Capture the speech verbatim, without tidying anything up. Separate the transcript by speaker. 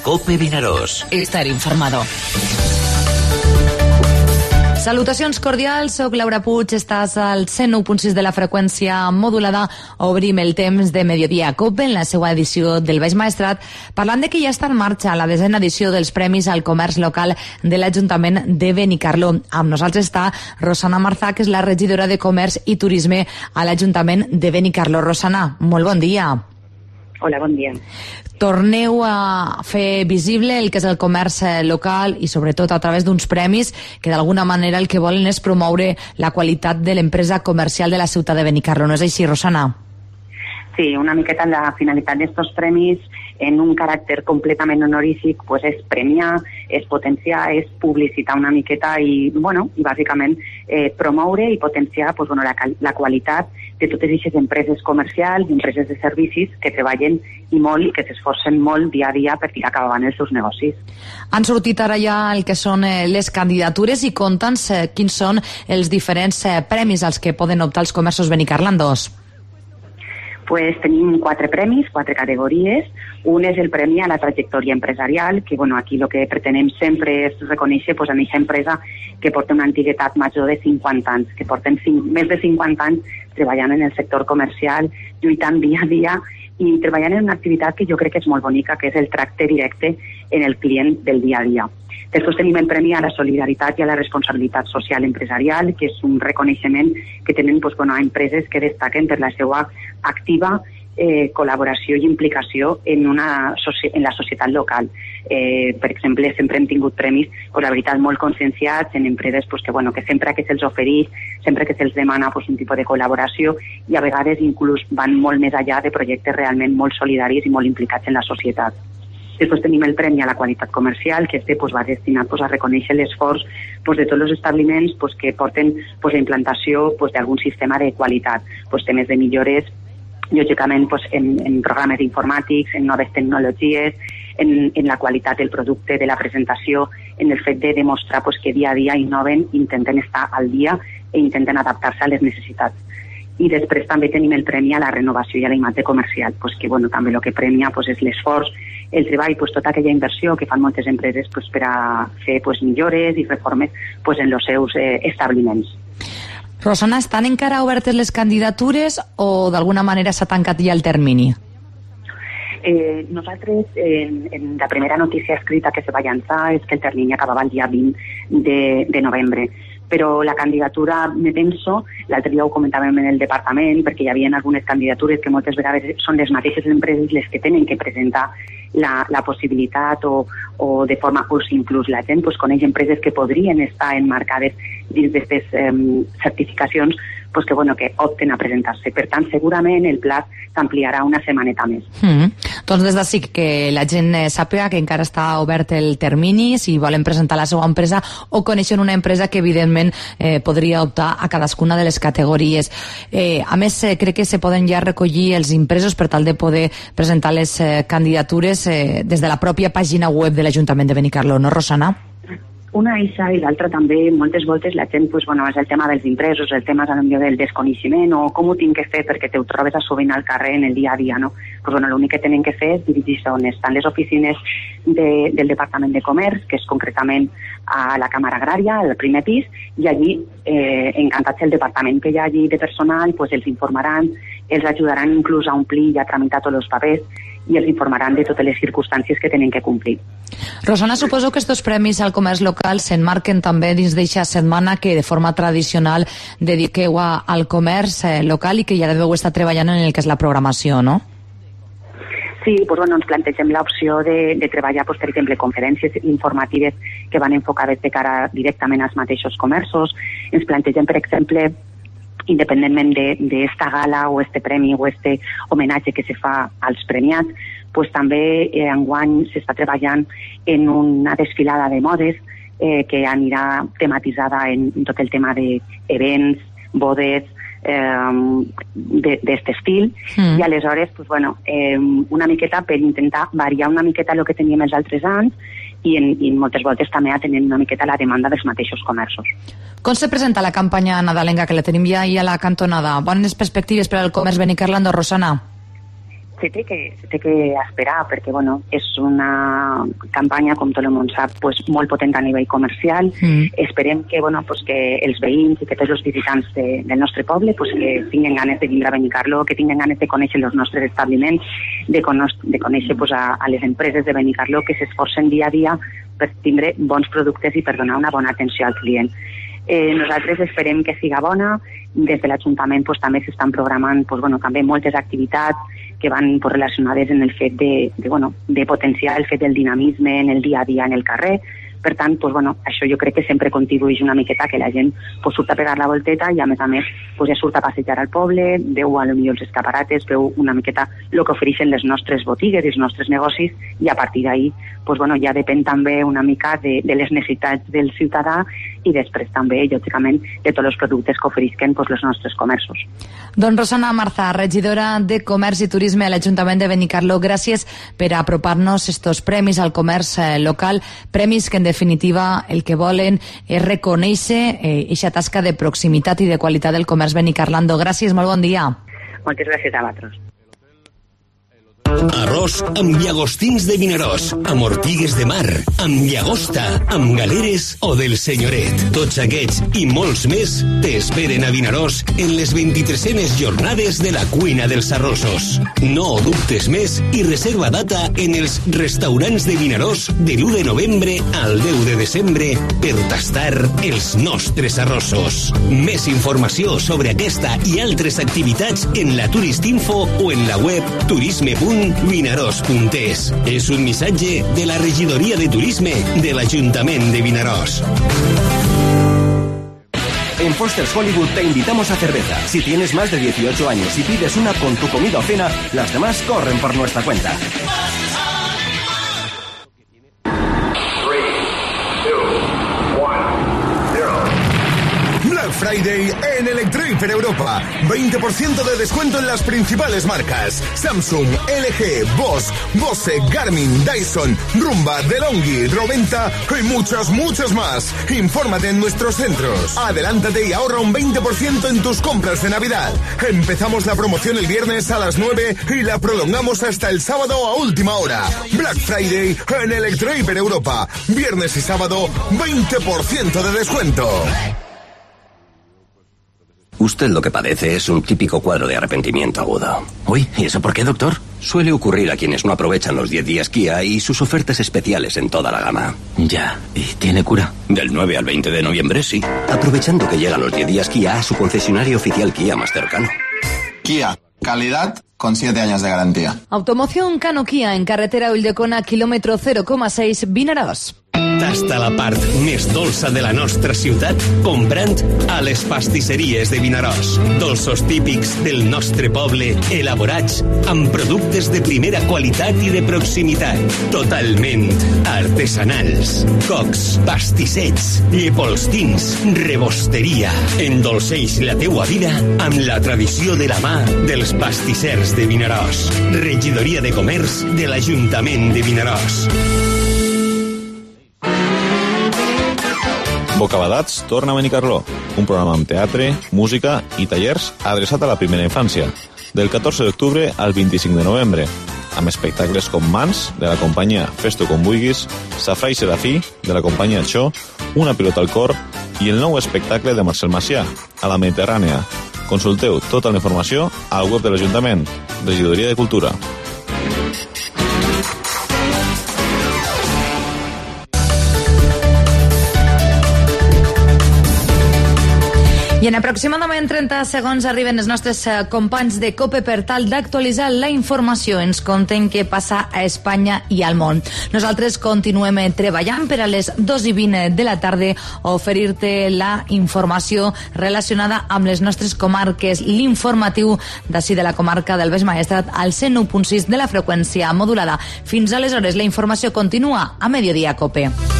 Speaker 1: COPE Vinaròs.
Speaker 2: Estar informado. Salutacions cordials, soc Laura Puig, estàs al cent nou punt sis de la freqüència modulada. Obrim el temps de Mediodía COPE en la seva edició del Baix Maestrat, parlant de que ja està en marxa la desena edició dels Premis al Comerç Local de l'Ajuntament de Benicarló. Amb nosaltres està Rosana Marzà, que és la regidora de Comerç i Turisme a l'Ajuntament de Benicarló. Rosana, molt bon dia.
Speaker 3: Hola, bon dia.
Speaker 2: Torneu a fer visible el que és el comerç local i sobretot a través d'uns premis que d'alguna manera el que volen és promoure la qualitat de l'empresa comercial de la ciutat de Benicarló. No és així, Rosana?
Speaker 3: Sí, una miqueta la finalitat d'estos premis en un caràcter completament honorífic pues és premiar, és potenciar, és publicitar una miqueta i, bueno, i bàsicament eh, promoure i potenciar pues, bueno, la, la qualitat de totes aquestes empreses comercials i empreses de servicis que treballen i molt i que s'esforcen molt dia a dia per tirar cap avant els seus negocis.
Speaker 2: Han sortit ara ja el que són eh, les candidatures i conta'ns eh, quins són els diferents eh, premis als que poden optar els comerços benicarlandos.
Speaker 3: Pues tenim quatre premis, quatre categories. Un és el premi a la trajectòria empresarial, que bueno, aquí el que pretenem sempre és reconèixer pues, a aquesta empresa que porta una antiguitat major de cinquanta anys, que porten cinc, més de cinquanta anys treballant en el sector comercial, lluitant dia a dia i treballant en una activitat que jo crec que és molt bonica, que és el tracte directe en el client del dia a dia. Després tenim el premi a la solidaritat i a la responsabilitat social empresarial, que és un reconeixement que tenen pues, bueno, empreses que destaquen per la seva activa eh, col·laboració i implicació en, una, en la societat local. Eh, per exemple, sempre hem tingut premis, pues, la veritat, molt conscienciats en empreses pues, que, bueno, que sempre que se'ls ofereix, sempre que se'ls demana pues, un tipus de col·laboració i a vegades inclús van molt més enllà de projectes realment molt solidaris i molt implicats en la societat. Després tenim el premi a la qualitat comercial, que este pues, va destinat pues, a reconèixer l'esforç pues, de tots els establiments pues, que porten pues, la implantació pues, d'algun sistema de qualitat, pues, temes de millores, lògicament pues, en, en programes informàtics, en noves tecnologies, en, en la qualitat del producte, de la presentació, en el fet de demostrar pues, que dia a dia innoven, intenten estar al dia i intenten adaptar-se a les necessitats. I després també tenim el premi a la renovació i a la imatge comercial, pues que bueno, també el que premia pues, és l'esforç, el treball, pues, tota aquella inversió que fan moltes empreses pues, per a fer pues, millores i reformes pues, en els seus eh, establiments.
Speaker 2: Rosana, estan encara obertes les candidatures o d'alguna manera s'ha tancat ja el termini?
Speaker 3: Eh, nosaltres, eh, en la primera notícia escrita que se va llançar és que el termini acabava el dia vint de, de novembre. Però la candidatura, me penso, l'altre dia ho comentàvem en el departament, perquè hi havia algunes candidatures que moltes vegades són les mateixes empreses les que tenen que presentar la, la possibilitat o, o de forma, o inclús la gent pues, coneix empreses que podrien estar enmarcades dins d'aquestes eh, certificacions pues que, bueno, que opten a presentar-se. Per tant, segurament el pla s'ampliarà una setmaneta més.
Speaker 2: Mm. Doncs des d'ací que la gent sàpiga que encara està obert el termini, si volen presentar la seva empresa o coneixen una empresa que evidentment eh, podria optar a cadascuna de les categories. Eh, a més, eh, crec que se poden ja recollir els impresos per tal de poder presentar les eh, candidatures eh, des de la pròpia pàgina web de l'Ajuntament de Benicarló, no, Rosana?
Speaker 3: Una eixa i l'altra també, moltes voltes la gent, pues, bueno, és el tema dels impresos, el tema potser del desconeixement o com ho tinc que fer perquè te ho trobes a sovint al carrer en el dia a dia, no? Pues, bueno, l'únic que tenen que fer és dirigir-se on estan les oficines de, del Departament de Comerç, que és concretament a la Càmera Agrària, al primer pis, i allí, eh, encantats el departament que hi ha allí de personal, pues, els informaran, els ajudaran inclús a omplir i a tramitar tots els papers i els informaran de totes les circumstàncies que tenen que complir.
Speaker 2: Rosana, suposo que estos premis al comerç local s'enmarquen també dins d'eixa setmana que de forma tradicional dediqueu a, al comerç eh, local i que ja deveu estar treballant en el que és la programació, no?
Speaker 3: Sí, pues, bueno, ens plantegem l'opció de, de treballar, pues, per exemple, conferències informatives que van enfocades de cara directament als mateixos comerços. Ens plantegem, per exemple, independentment d'esta gala o este premi o este homenatge que se fa als premiats, pues també eh, enguany s'està treballant en una desfilada de modes eh, que anirà tematitzada en, en tot el tema d'events, bodes, eh, d'este estil, mm. i aleshores, pues, bueno, eh, una miqueta per intentar variar una miqueta el que teníem els altres anys i, en, i moltes voltes també atenent una miqueta la demanda dels mateixos comerços.
Speaker 2: Com se presenta la campanya nadalenca, que la tenim ja ahí a la cantonada? Bones perspectives per al comerç benicarlando, Rosana?
Speaker 3: se té que, se té que esperar, perquè bueno, és una campanya, com tot el món sap, pues, molt potent a nivell comercial. Mm. Esperem que, bueno, pues, que els veïns i que tots els visitants de, del nostre poble pues, que tinguen ganes de vindre a Benicarló, que tinguen ganes de conèixer els nostres establiments, de, cono de conèixer pues, a, a les empreses de Benicarló que s'esforcen dia a dia per tindre bons productes i per donar una bona atenció al client. Eh, nosaltres esperem que siga bona. Des de l'Ajuntament pues, també s'estan programant pues, bueno, també moltes activitats que van pues, relacionades en el fet de, de, bueno, de potenciar el fet del dinamisme en el dia a dia en el carrer. Per tant, pues, bueno, això jo crec que sempre contribueix una miqueta que la gent pues, surt a pegar la volteta i a més a més pues, ja surt a passejar al poble, veu a lo millor els escaparates, veu una miqueta el que ofereixen les nostres botigues i els nostres negocis i a partir d'ahí pues, bueno, ja depèn també una mica de, de les necessitats del ciutadà i després també, lògicament, de tots els productes que oferisquen pues, els nostres comerços.
Speaker 2: Doncs Rosana Marza, regidora de Comerç i Turisme a l'Ajuntament de Benicarló, gràcies per apropar-nos estos premis al comerç local, premis que en definitiva el que volen és reconèixer aquesta eh, tasca de proximitat i de qualitat del comerç benicarlando. Gràcies, molt bon dia.
Speaker 3: Moltes gràcies a vosaltres.
Speaker 1: Arròs amb llagostins de Vinaròs, amb ortigues de mar, amb llagosta, amb galeres o del senyoret. Tots aquests i molts més t'esperen a Vinaròs en les vint-i-tresenes jornades de la cuina dels arrossos. No dubtes més i reserva data en els restaurants de Vinaròs de l'u de novembre al deu de desembre per tastar els nostres arrossos. Més informació sobre aquesta i altres activitats en la Turistinfo o en la web turisme punt vinaròs punt es. És un missatge de la Regidoria de Turisme de l'Ajuntament de Vinaròs.
Speaker 4: En Foster's Hollywood te invitamos a cerveza. Si tienes más de dieciocho años y pides una con tu comida o cena, las demás corren por nuestra cuenta.
Speaker 5: Black Friday en Electrohiper Europa. veinte por ciento de descuento en las principales marcas: Samsung, L G, Bosch, Bose, Garmin, Dyson, Rumba, DeLonghi, Roventa y muchas, muchas más. Infórmate en nuestros centros. Adelántate y ahorra un veinte por ciento en tus compras de Navidad. Empezamos la promoción el viernes a las nueve y la prolongamos hasta el sábado a última hora. Black Friday en Electrohiper Europa. Viernes y sábado, veinte por ciento de descuento.
Speaker 4: Usted lo que padece es un típico cuadro de arrepentimiento agudo.
Speaker 6: Uy, ¿y eso por qué, doctor?
Speaker 4: Suele ocurrir a quienes no aprovechan los diez días Kia y sus ofertas especiales en toda la gama.
Speaker 6: Ya, ¿y tiene cura?
Speaker 4: Del nueve al veinte de noviembre, sí. Aprovechando que llegan los diez días Kia a su concesionario oficial Kia más cercano.
Speaker 7: Kia, calidad con siete años de garantía.
Speaker 2: Automoción Cano Kia en carretera Ulldecona, kilómetro cero coma seis, Vinaròs.
Speaker 1: Tasta la part més dolça de la nostra ciutat comprant a les pastisseries de Vinaròs. Dolços típics del nostre poble, elaborats amb productes de primera qualitat i de proximitat, totalment artesanals. Cocs, pastissets, llepolstins, rebosteria. Endolceix la teua vida amb la tradició de la mà dels pastissers de Vinaròs. Regidoria de Comerç de l'Ajuntament de Vinaròs.
Speaker 8: Bocabadats torna a Benicarló, un programa amb teatre, música i tallers adreçat a la primera infància, del catorze d'octubre al vint-i-cinc de novembre, amb espectacles com Mans, de la companyia Fes-t'ho com vulguis, Safrà i Serafí, de la companyia Xó, Una pilota al cor i el nou espectacle de Marcel Macià, a la Mediterrània. Consulteu tota la informació al web de l'Ajuntament, Regidoria de Cultura.
Speaker 2: I en aproximadament trenta segons arriben els nostres companys de COPE per tal d'actualitzar la informació. Ens conten què passa a Espanya i al món. Nosaltres continuem treballant per a les dos i vint de la tarda a oferir-te la informació relacionada amb les nostres comarques, l'informatiu d'ací de la comarca del Baix Maestrat al cent u punt sis de la freqüència modulada. Fins aleshores, la informació continua a Mediodia COPE.